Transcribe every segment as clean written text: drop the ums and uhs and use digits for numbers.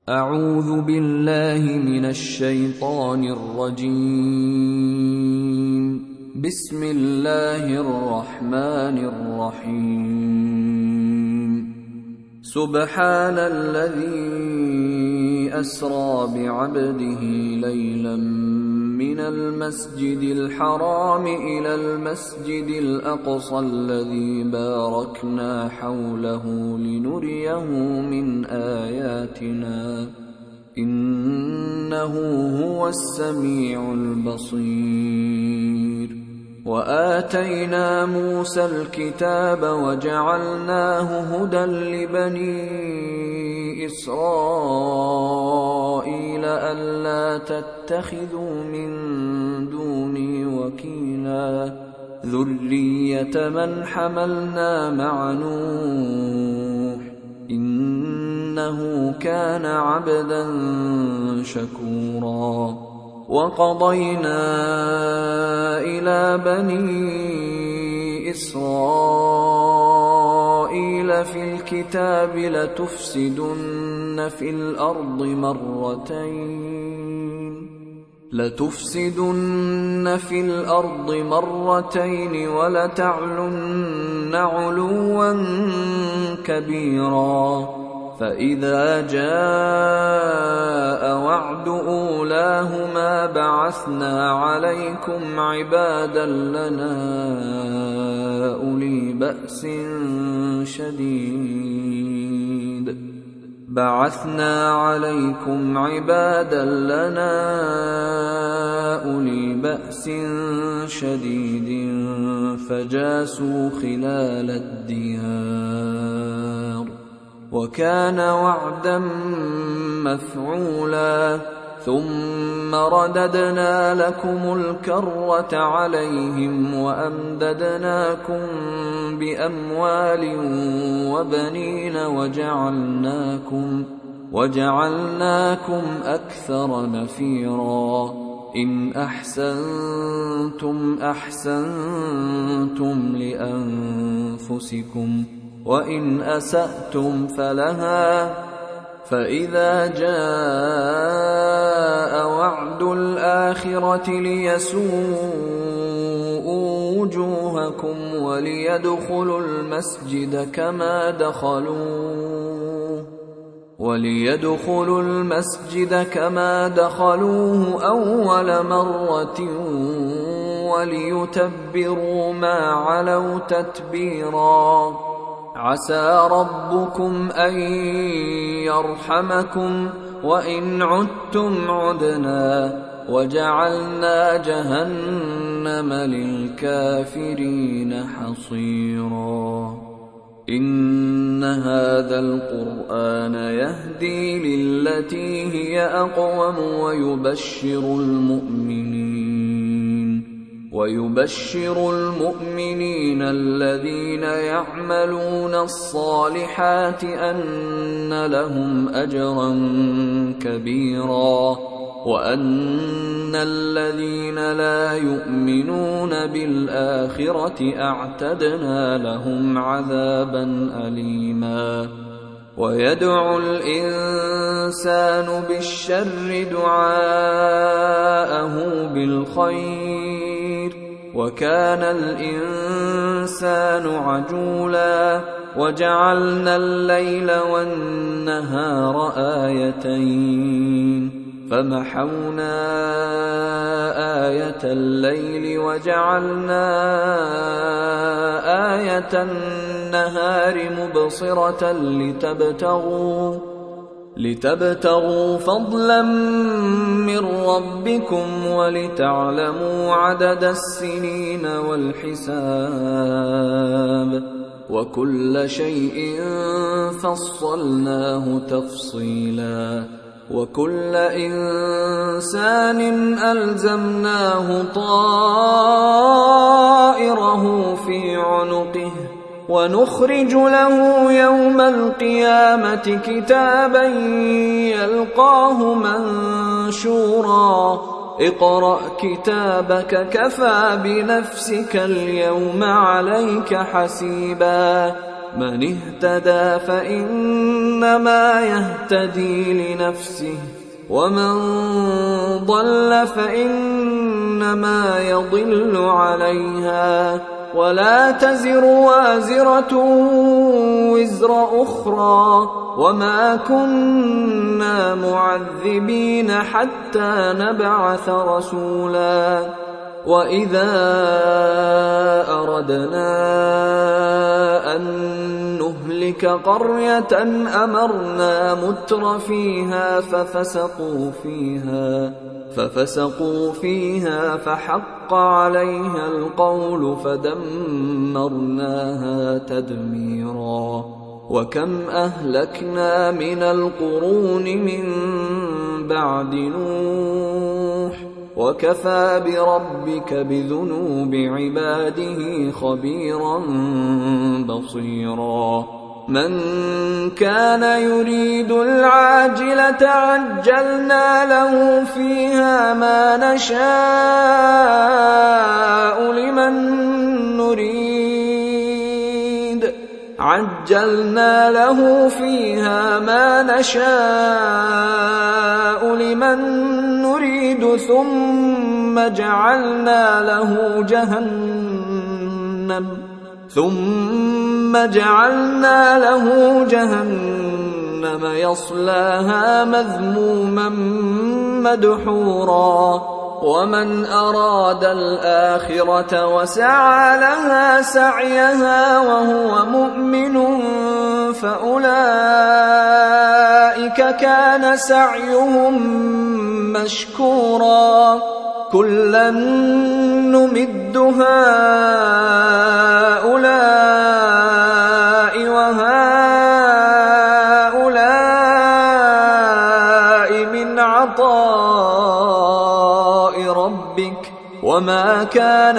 أعوذ بالله من الشيطان الرجيم. بسم الله الرحمن الرحيم. سبحان الذي أسرى بعبده ليلا من المسجد الحرام إلى المسجد الأقصى الذي باركنا حوله لنريه من آياتنا إنه هو السميع البصير. وآتينا موسى الكتاب وجعلناه هدى لبني إسرائيل ألا تتخذوا من دوني وكيلا ذرية من حملنا مع نوح إنه كان عبدا شكورا. وقضينا إلى بني إسرائيل في الكتاب لتفسدن في الأرض مرتين ولتعلن علوا كبيرا. فإذا جاء وعد أولاهما بعثنا عليكم عبادا لنا أولي بأس شديد فجاسوا خلال الديار وكان وعدا مفعولا. ثم رددنا لكم الكرة عليهم وأمددناكم بأموال وبنين وجعلناكم أكثر نفيرا. إن أحسنتم أحسنتم لأنفسكم وإن أسأتم فلها. فإذا جاء وعد الآخرة ليسوءوا وجوهكم وليدخلوا المسجد كما دخلوه أول مرة وليتبروا ما علوا تتبيرا. عسى ربكم أن يرحمكم وإن عدتم عدنا وجعلنا جهنم للكافرين حصيرا. إن هذا القرآن يهدي للتي هي أقوم ويبشر المؤمنين الذين يعملون الصالحات أن لهم أجرا كبيرا وأن الذين لا يؤمنون بالآخرة أعتدنا لهم عذابا أليما. ويدعو الإنسان بالشر دعاءه بالخير وكان الإنسان عجولا. وجعلنا الليل والنهار آيتين فمحونا آية الليل وجعلنا آية النهار مبصرة لتبتغوا فضلا من ربكم ولتعلموا عدد السنين والحساب وكل شيء فصلناه تفصيلا. وكل إنسان ألزمناه طائره في عنقه ونخرج له يوم القيامة كتابا يلقاه منشورا. اقرأ كتابك كفى بنفسك اليوم عليك حسيبا. من اهتدى فإنما يهتدي لنفسه ومن ضل فإنما يضل عليها ولا تزر وازرة وزر أخرى وما كنا معذبين حتى نبعث رسولا وإذا أردنا أن نهلك قرية أمرنا متر فيها ففسقوا فيها فحق عليها القول فدمرناها تدميرا وكم أهلكنا من القرون من بعد نوح وكفى بربك بذنوب عباده خبيرا بصيرا من كان يريد العاجلة عجلنا له فيها ما نشاء لمن نريد ثم جعلنا له جهنم يصلاها مذموما مدحورا ومن أراد الآخرة وسعى لها سعيها وهو مؤمن فأولئك كان سعيهم مشكورا كلا نمد هؤلاء وهؤلاء من عطاء ربك وما كان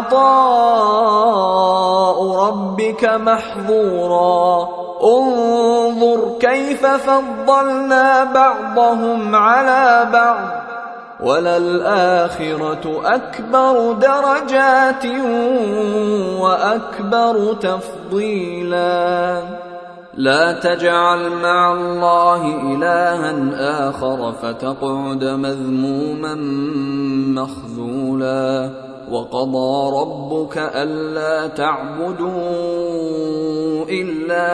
عطاء ربك محظورا انظر كيف فضلنا بعضهم على بعض وللآخرة أكبر درجات وأكبر تفضيلا لا تجعل مع الله إلها آخر فتقعد مذموما مخذولا وقضى ربك ألا تعبدوا إلا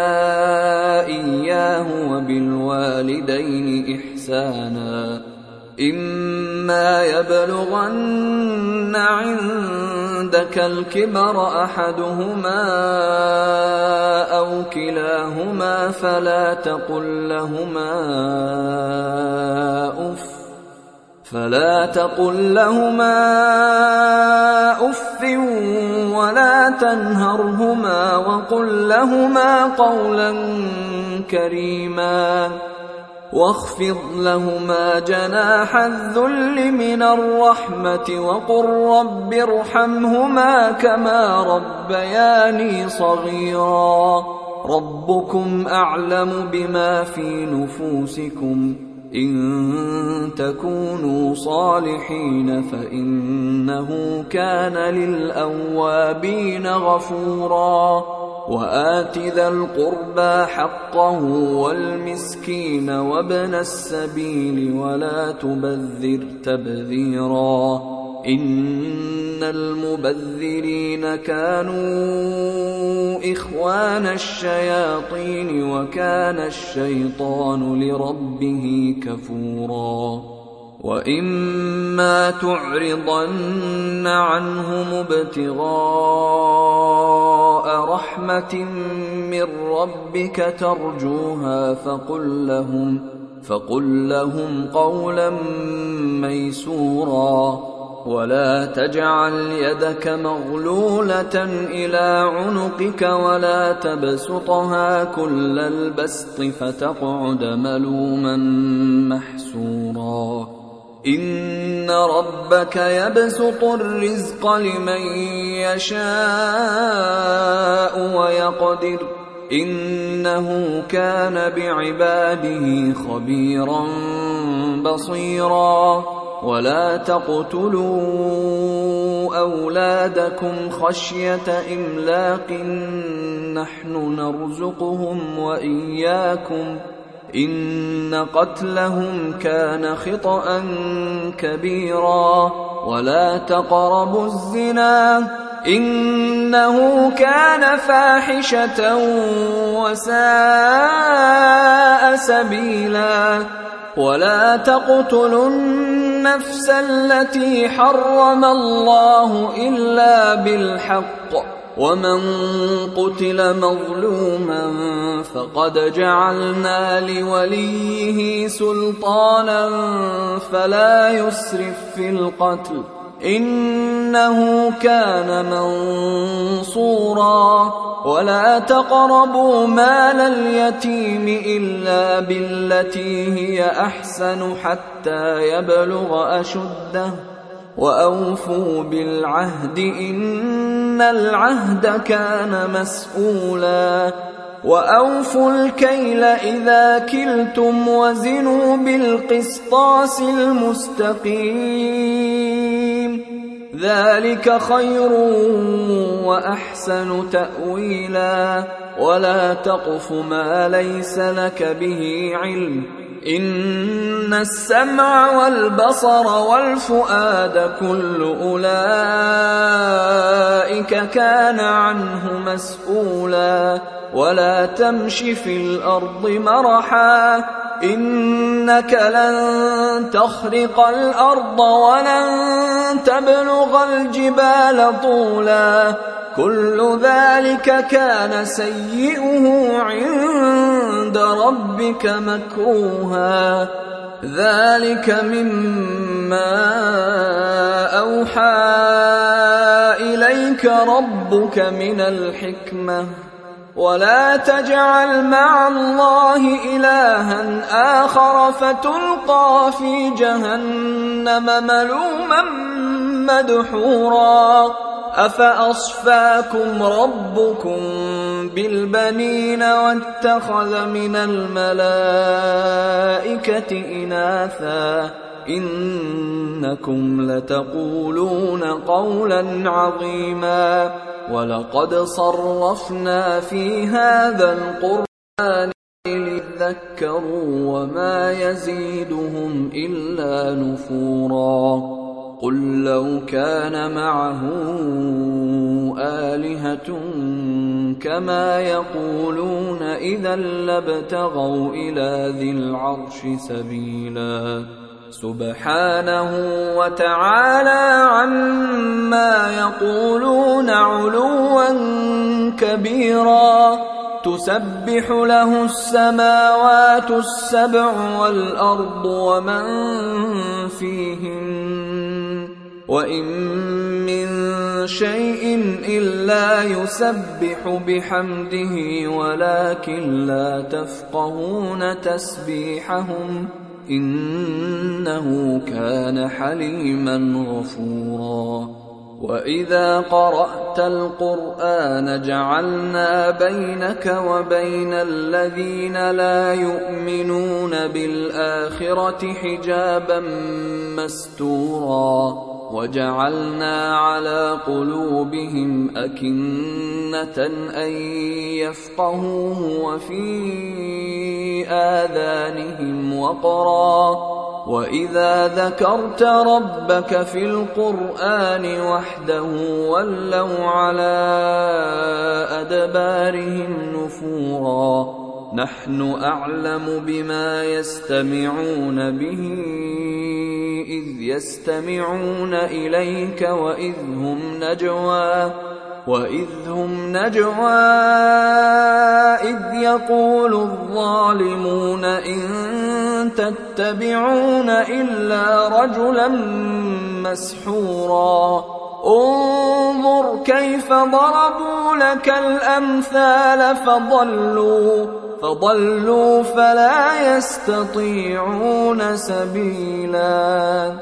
إياه وبالوالدين إحسانا إما يبلغن عندك الكبر أحدهما أو كلاهما فلا تقل لهما أف ولا تنهرهما وقل لهما قولا كريما واخفض لهما جناح الذل من الرحمة وقل رب ارحمهما كما ربياني صغيرا ربكم أعلم بما في نفوسكم إن تكونوا صالحين فإنه كان للأوابين غفورا وآت ذا القربى حقه والمسكين وابن السبيل ولا تبذر تبذيرا إن المبذرين كانوا إخوان الشياطين وكان الشيطان لربه كفورا وإما تعرضن عنهم ابتغاء رحمة من ربك ترجوها فقل لهم قولا ميسورا ولا تجعل يدك مغلولة إلى عنقك ولا تبسطها كل البسط فتقعد ملوما محسورا إن ربك يبسط الرزق لمن يشاء ويقدر إنه كان بعباده خبيرا بصيرا ولا تقتلوا أولادكم خشية إملاق نحن نرزقهم وإياكم إن قتلهم كان خطأ كبيرا ولا تقربوا الزنا إنه كان فاحشة وساء سبيلا ولا تقتلوا النفس التي حرم الله إلا بالحق ومن قتل مظلوما فقد جعلنا لوليه سلطانا فلا يسرف في القتل إنه كان منصورا ولا تقربوا مال اليتيم إلا بالتي هي أحسن حتى يبلغ أشده وأوفوا بالعهد إن العهد كان مسؤولا وأوفوا الكيل إذا كلتم وزنوا بالقسطاس المستقيم ذلك خير وأحسن تأويلا ولا تقف ما ليس لك به علم إن السمع والبصر والفؤاد كل أولئك كان عنه مسؤولا ولا تمش في الأرض مرحا إنك لن تخرق الأرض ولن تبلغ الجبال طولا كل ذلك كان سيئه عند ربك مكروها ذلك مما أوحى إليك ربك من الحكمة ولا تجعل مع الله إلها آخر فتلقى في جهنم ملوما مدحورا أفأصفاكم ربكم بالبنين واتخذ من الملائكة إناثا إنكم لتقولون قولا عظيما ولقد صرفنا في هذا القرآن ليذكروا وما يزيدهم إلا نفورا قل لو كان معه آلهة كما يقولون إذا لابتغوا إلى ذي العرش سبيلا سبحانه وتعالى عما يقولون علوا كبيرا تسبح له السماوات السبع والأرض ومن فيهن وإن من شيء إلا يسبح بحمده ولكن لا تفقهون تسبيحهم إنه كان حليما غفورا وإذا قرأت القرآن جعلنا بينك وبين الذين لا يؤمنون بالآخرة حجابا مستورا وجعلنا على قلوبهم أكنة أن يفقهوه وفي آذانهم وقرا وإذا ذكرت ربك في القرآن وحده ولوا على أدبارهم نفورا نحن أعلم بما يستمعون به إذ يستمعون إليك وإذ هم نجوى إذ يقول الظالمون إن تتبعون إلا رجلا مسحورا انظر كيف ضربوا لك الأمثال فضلوا فلا يستطيعون سبيلا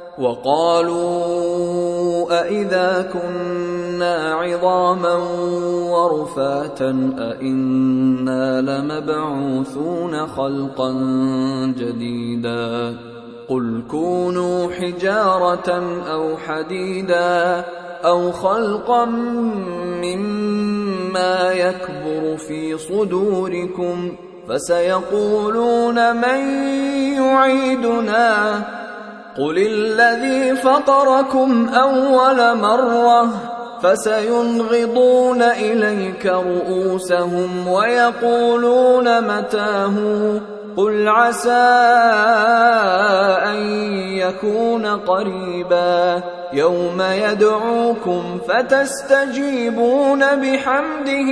وقالوا أئذا كنا عظاما ورفاتا أئنا لمبعوثون خلقا جديدا قل كونوا حجارة أو حديدا أو خلقا مما ما يكبر في صدوركم فسيقولون من يعيدنا قل الذي فطركم أول مرة فسينغضون إليك رؤوسهم ويقولون متاه قل عسى أن يكون قريبا يوم يدعوكم فتستجيبون بحمده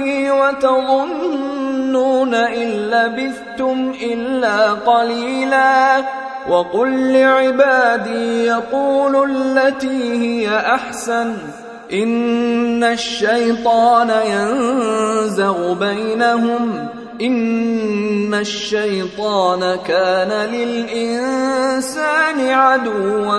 وتظنون إن لبثتم إلا قليلا وقل لعبادي يقولوا التي هي أحسن إن الشيطان ينزغ بينهم إن الشيطان كان للإنسان عدوا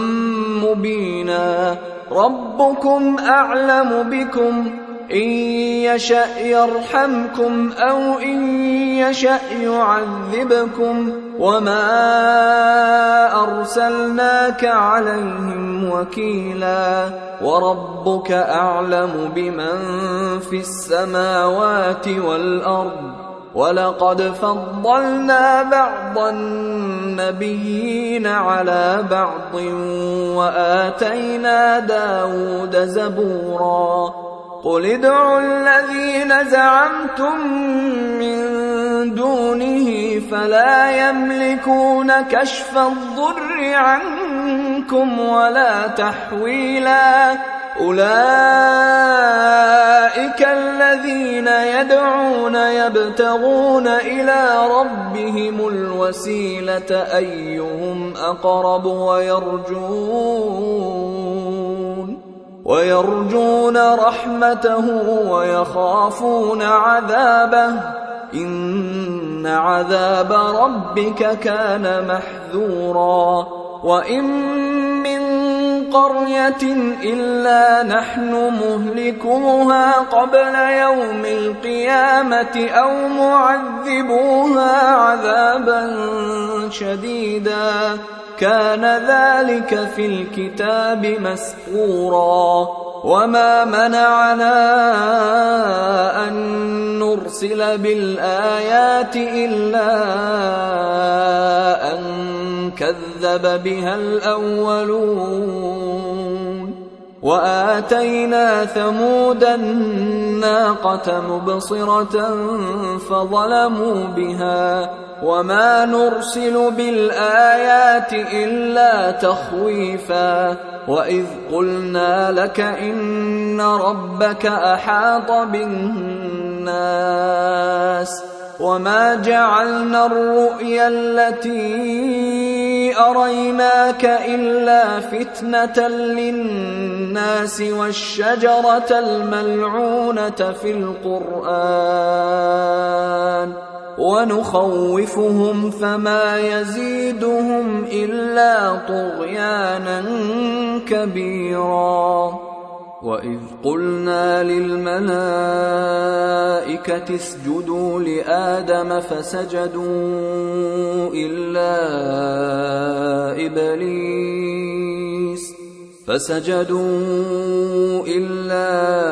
مبينا ربكم أعلم بكم إن يشأ يرحمكم أو إن يشأ يعذبكم وما أرسلناك عليهم وكيلا وربك أعلم بمن في السماوات والأرض ولقد فضلنا بعض النبيين على بعض وآتينا داود زبورا قل ادعوا الذين زعمتم من دونه فلا يملكون كشف الضر عنكم ولا تحويلا أولئك الذين يدعون يبتغون إلى ربهم الوسيلة أيهم أقرب ويرجون رحمته ويخافون عذابه إن عذاب ربك كان محذورا وإن من قرية إلا نحن مهلكوها قبل يوم القيامة أو معذبوها عذابا شديدا كان ذلك في الكتاب مسطورا وما منعنا أن نرسل بالآيات إلا أن كذب بها الأولون وآتينا ثمود الناقة مبصرة فظلموا بها وما نرسل بالآيات إلا تخويفا وإذ قلنا لك إن ربك أحاط بالناس وما جعلنا الرؤيا التي أريناك إلا فتنة للناس والشجرة الملعونة في القرآن ونخوفهم فما يزيدهم إلا طغيانا كبيرا وإذ قلنا للملائكة اسجدوا لآدم فسجدوا إلا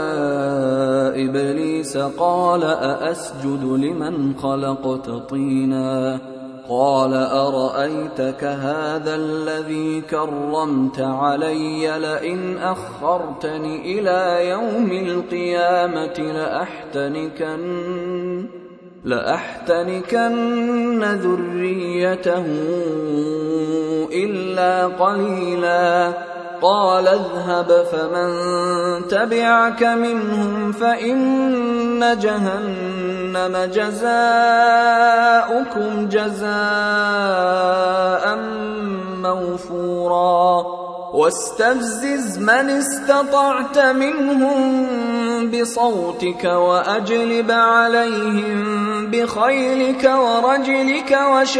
إبليس قال أأسجد لمن خلقت طينا قال أرأيتك هذا الذي كرمت علي لئن أخرتني إلى يوم القيامة لأحتنكن ذريته إلا قليلا قال اذهب فمن تبعك منهم فإن جهنم جزاؤكم جزاء موفورا واستفزز من استطعت منهم بصوتك وأجلب عليهم بخيلك ورجلك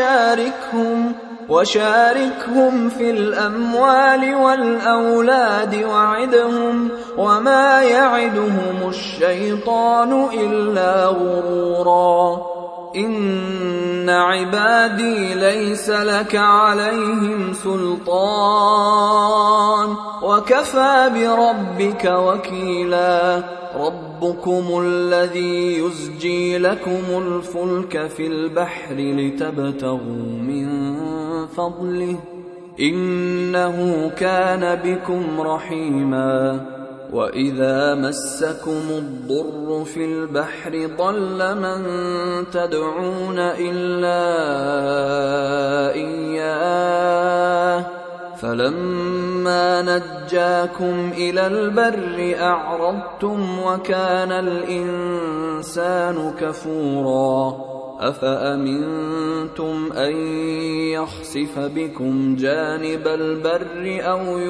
وشاركهم في الأموال والأولاد وعدهم وما يعدهم الشيطان إلا غرورا إن عبادي ليس لك عليهم سلطان وكفى بربك وكيلا ربكم الذي يزجي لكم الفلك في البحر لتبتغوا من فضله إنه كان بكم رحيما وإذا مسكم الضر في البحر ضل من تدعون إلا إياه فلما نجاكم إلى البر أعرضتم وكان الإنسان كفورا أفأمنتم أن يخسف بكم جانب البر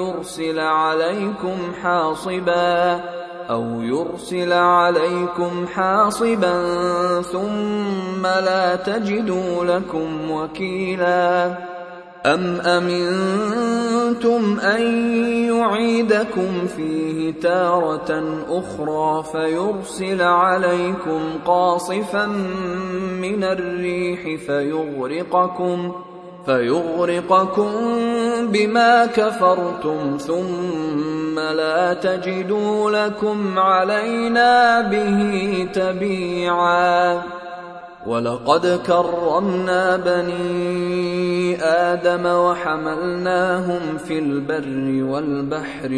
أو يرسل عليكم حاصبا ثم لا تجدوا لكم وكيلا أم أمنتم أن يعيدكم فيه تارة أخرى فيرسل عليكم قاصفا من الريح فيغرقكم بما كفرتم ثم لا تجدوا لكم علينا به تبيعا ولقد كرمنا بني آدم وحملناهم في البر والبحر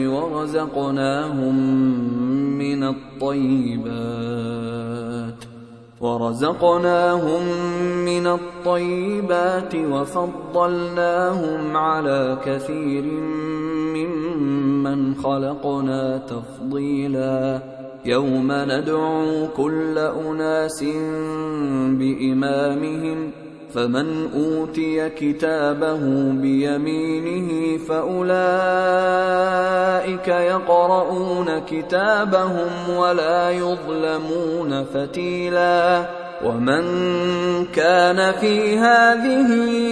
ورزقناهم من الطيبات وفضلناهم على كثير ممن خلقنا تفضيلا يوم ندعو كل أناس بإمامهم فمن أوتي كتابه بيمينه فأولئك يقرؤون كتابهم ولا يظلمون فتيلا ومن كان في هذه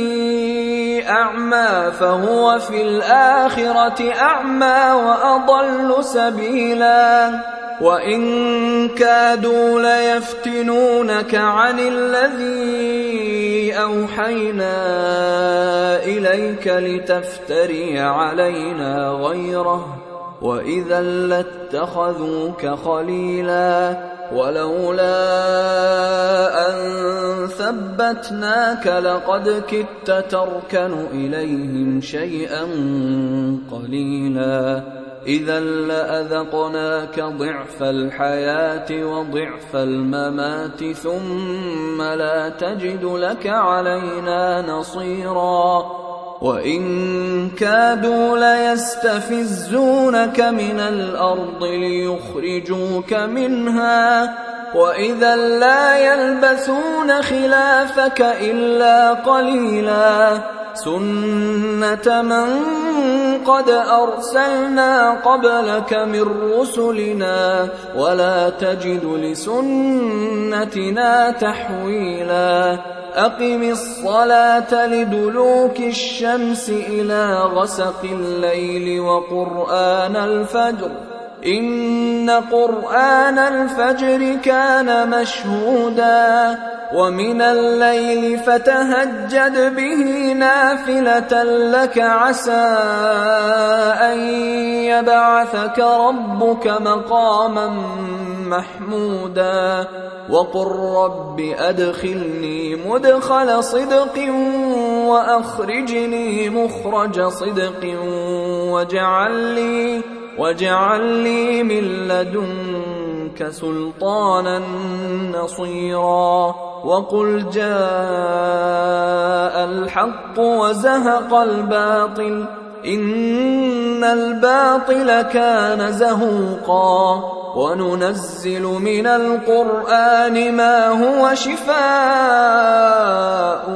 أعمى فهو في الآخرة أعمى وأضل سبيلا وإن كادوا ليفتنونك عن الذي أوحينا إليك لتفتري علينا غيره وإذا لاتخذوك خليلا ولولا أن ثبتناك لقد كدت تركن إليهم شيئا قليلا إذا لأذقناك ضعف الحياة وضعف الممات ثم لا تجد لك علينا نصيرا وإن كادوا ليستفزونك من الأرض ليخرجوك منها وإذا لا يلبثون خلافك إلا قليلا سنة من قد أرسلنا قبلك من رسلنا ولا تجد لسنتنا تحويلا أقم الصلاة لدلوك الشمس إلى غسق الليل وقرآن الفجر إن قرآن الفجر كان مشهودا ومن الليل فتهجد به نافلة لك عسى أن يبعثك ربك مقاما محمودا وقل رب أدخلني مدخل صدق وأخرجني مخرج صدق واجعل لي من لدنك سلطانا نصيرا وقل جاء الحق وزهق الباطل إن الباطل كان زهوقا وننزل من القرآن ما هو شفاء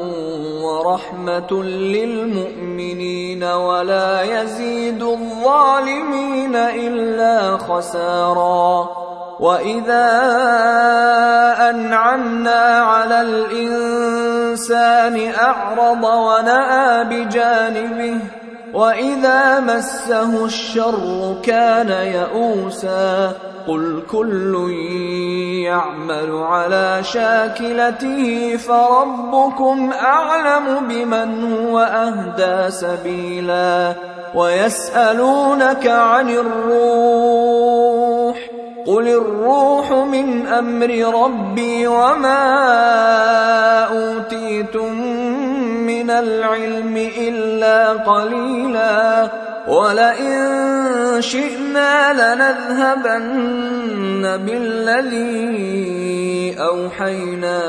ورحمة للمؤمنين ولا يزيد الظالمين إلا خسارا وإذا أنعمنا على الإنسان أعرض ونأى بجانبه وإذا مسه الشر كان يئوسا قل كل يعمل على شاكلته فربكم أعلم بمن هو أهدى سبيلا ويسألونك عن الروح قل الروح من أمر ربي وما أوتيتم من العلم إلا قليلا ولئن شئنا لنذهبن بالذي أوحينا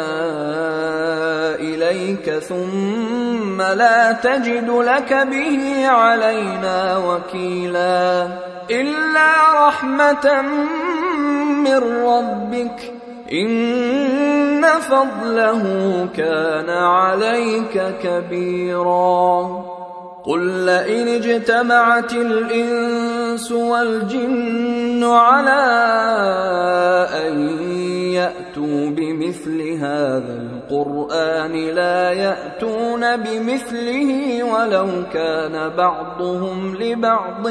إليك ثم لا تجد لك به علينا وكيلا إلا رحمة من ربك إن فضله كان عليك كبيرا قل لئن اجتمعت الإنس والجن على أن يأتوا بمثل هذا القرآن لا يأتون بمثله ولو كان بعضهم لبعض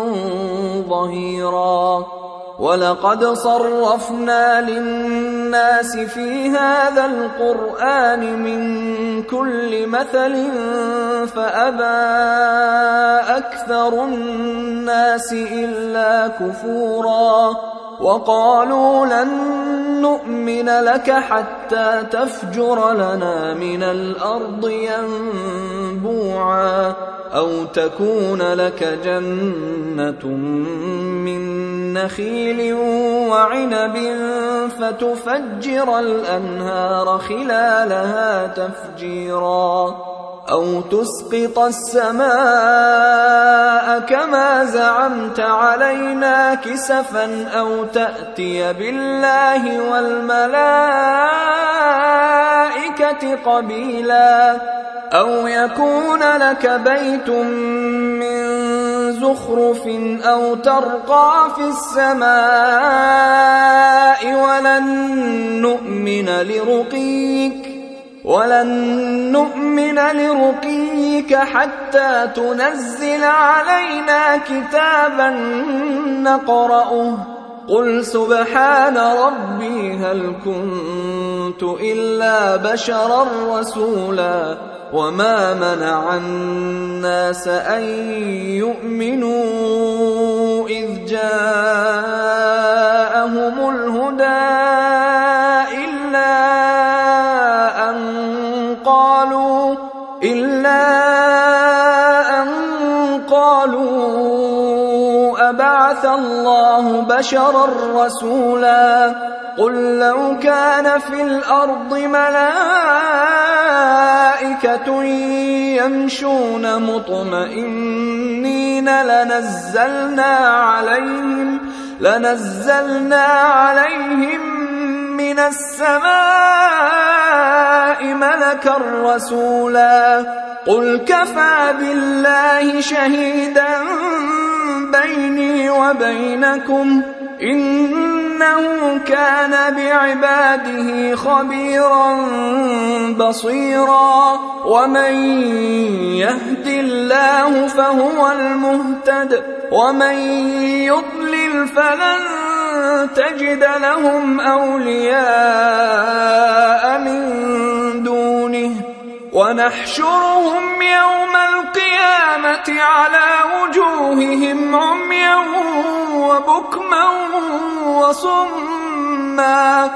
ظهيرا ولقد صرفنا للناس في هذا القرآن من كل مثل فأبى أكثر الناس إلا كفورا وقالوا لن نؤمن لك حتى تفجر لنا من الأرض ينبوعا أو تكون لك جنة من نخيل وعنب فتفجر الأنهار خلالها تفجيرا أو تسقط السماء كما زعمت علينا كسفا أو تأتي بالله والملائكة قبيلا أو يكون لك بيت من زخرف أو ترقى في السماء ولن نؤمن لرقيك حتى تنزل علينا كتابا نقرأه قل سبحان ربي هل كنت إلا بشرا رسولا وما منع الناس أن يؤمنوا إذ جاءهم الهدى إلا أن قالوا أبعث الله بشرا رسولا قل لو كان في الأرض ملائكة يمشون مطمئنين لنزلنا عليهم من السماء ملكا رسولا قل كفى بالله شهيدا بيني وبينكم إنه كان بعباده خبيرا بصيرا ومن يهد الله فهو المهتد ومن يضلل فلن تجد لهم أولياء من دونه ونحشرهم يوم القيامة على وجوههم عميا وبكما وصما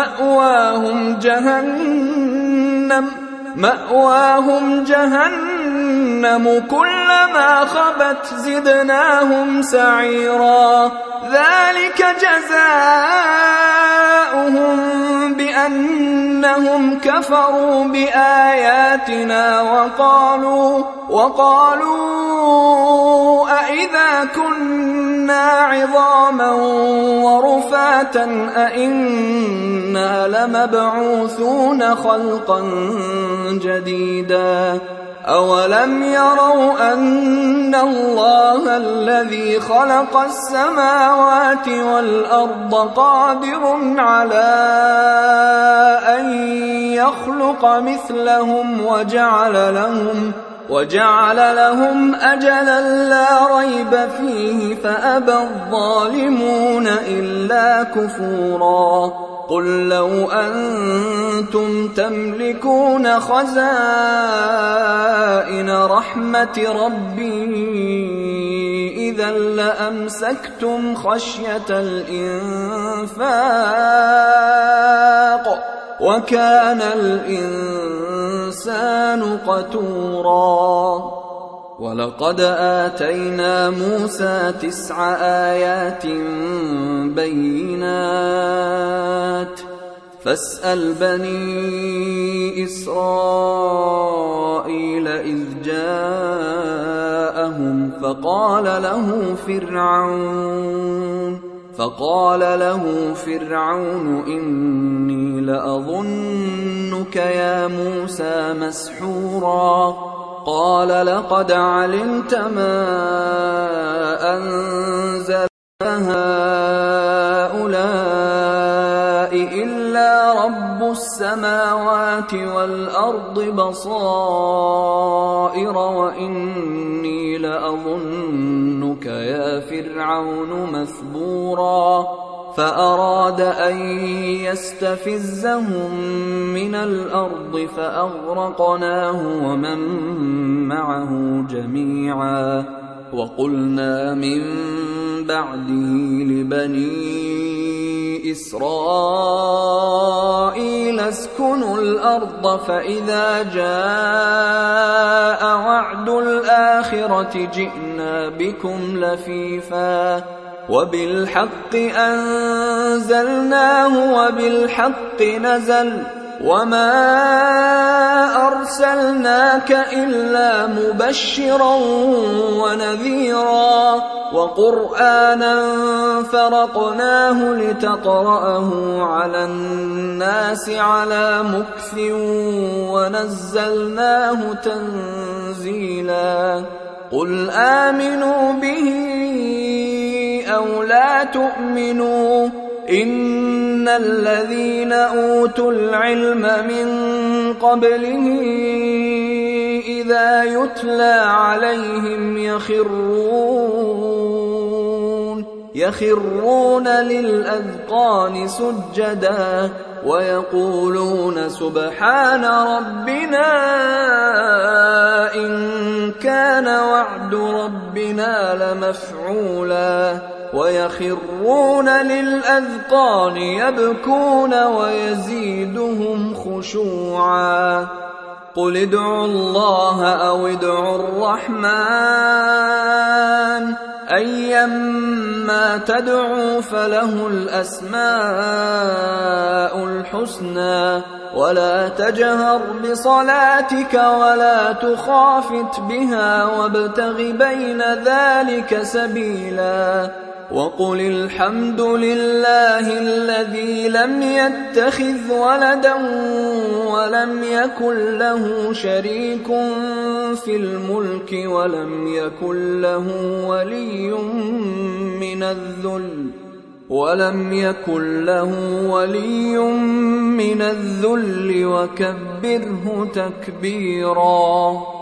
مأواهم جهنم كلما خبت زدناهم سعيرا ذلك جزاؤهم بأنهم كفروا بآياتنا وقالوا أئذا كنا عظاما ورفاتا أئنا لمبعوثون خلقا جديدا أولم يروا أن الله الذي خلق السماوات والأرض قادر على أن يخلق مثلهم وجعل لهم أجلا لا ريب فيه فأبى الظالمون إلا كفورا قل لو أنتم تملكون خزائن رحمة ربي إذا لأمسكتم خشية الإنفاق وكان الإنسان قتورا ولقد آتينا موسى 9 آيات بينات فاسأل بني إسرائيل إذ جاءهم فقال له فرعون إني لأظنك يا موسى مسحورا قال لقد علمت ما أنزل هؤلاء إلا رب السماوات والأرض بصائر وإني لأظنك يا فرعون مثبورا فأراد أن يستفزهم من الأرض فأغرقناه ومن معه جميعا وقلنا من بعده لبني إسرائيل اسكنوا الأرض فإذا جاء وعد الآخرة جئنا بكم لفيفا وبالحق أنزلناه وبالحق نزل وما أرسلناك إلا مبشرا ونذيرا وقرآنا فرقناه لتقرأه على الناس على مكث ونزلناه تنزيلا قل آمنوا به أو لا تؤمنوا إن الذين أوتوا العلم من قبله إذا يتلى عليهم يخرون للأذقان سجدا ويقولون سبحان ربنا إن كان وعد ربنا لمفعولا ويخرون للأذقان يبكون ويزيدهم خشوعا قل ادعوا الله أو ادعوا الرحمن أيما تدعوا فله الأسماء الحسنى ولا تجهر بصلاتك ولا تخافت بها وابتغ بين ذلك سبيلا وقل الحمد لله الذي لم يتخذ ولدا ولم يكن له شريك في الملك ولم يكن له ولي من الذل وكبره تكبيرا.